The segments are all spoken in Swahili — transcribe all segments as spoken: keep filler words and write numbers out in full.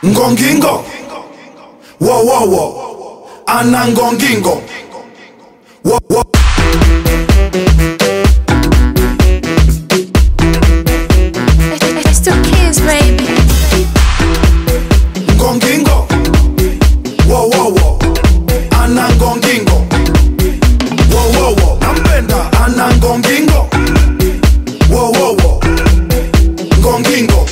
Ngongingo, wo wo wo, ana ngongingo, wo wo. It's the kids, baby. Ngongingo, wo wo wo, ana ngongingo, wo wo wo. Nampenda ana ngongingo, wo wo wo, ngongingo,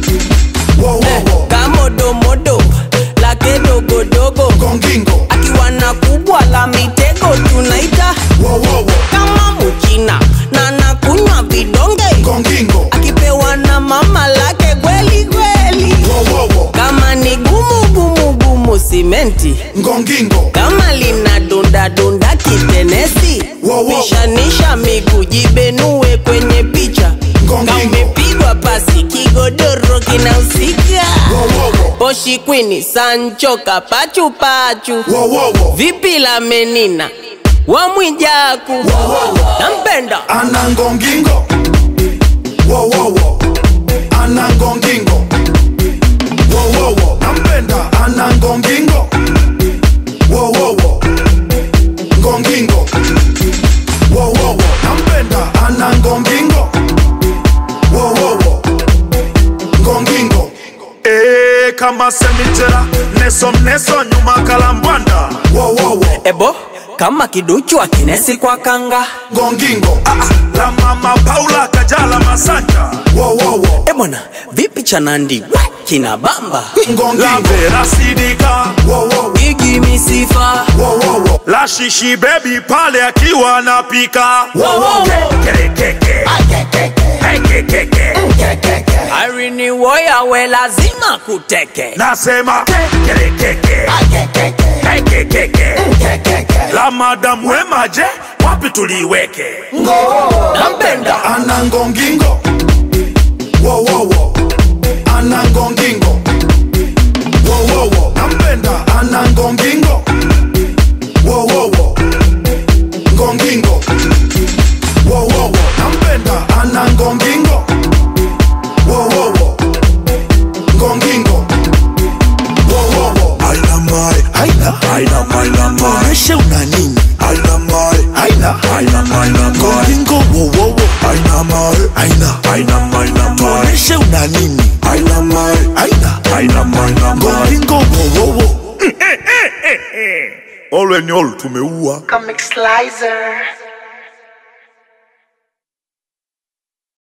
wo wo wo. Kamodo modo, lake dogo dogo, Ngongingo, akiwana kubwa la mitego tunaita wo wo wo. kama mchina na nakunywa vidonge, Ngongingo, akipewa na mama lake kweli kweli. wo wo wo. Kama ni gumu gumu gumu simenti, Ngongingo, kama lina dunda dunda kitenesi, Wo, wo, wo. pishanisha miguu jibenue kwenye picha. Ngongingo. Kamepigwa pasi kigodoro kinahusika. wo wo wo, Poshi Queen Sancho kapachu pachu, wo wo wo. vipi la menina wa Mwijaku, nampenda Ana ngongingo, wo wo wo, ana ngongingo, wo wo wo. Nampenda ana ngongingo, wo wo wo, ngongingo, wo wo wo. Nampenda ana ngongingo, wo wo wo, ngongingo. Eh, kama semitera neso neso nyuma kalambwanda. Wo wo wo, ebo kama kiduchu akinesi kwa kanga. ngongingo, Ah, ah, la mama Paula Kajala Masanja. wo wo wo, Ebona vipi chanandi kina bamba, La ngongingo, Vera Sidika. wo wo wo, igi misifa wo wo wo. La Shishi baby pale akiwa anapika. Kere keke. Hey, keke keke. Irene Woya we lazima kuteke. Nasema kere keke. Hey, keke keke. La madam Wema je, wapi tuliweke? Nampenda Ana ngongingo, wo wo wo, ana ngongingo, wo wo wo. Nampenda ana ngongingo, wo wo wo, ngongingo, wo wo wo. Nampenda ana ngongingo, wo wo wo, ngongingo, wo wo wo. Aina mai, aina, aina mai na mai. Tuoneshe una nini? Aina mai, aina, aina mai na mai. Ngongingo wo wo wo. Aina mai, aina, aina mai na mai. Tuoneshe una nini? Aina mai, aina, aina mai na mai. Ngongingo wo wo wo. All when all tumeua. Comic Slicer.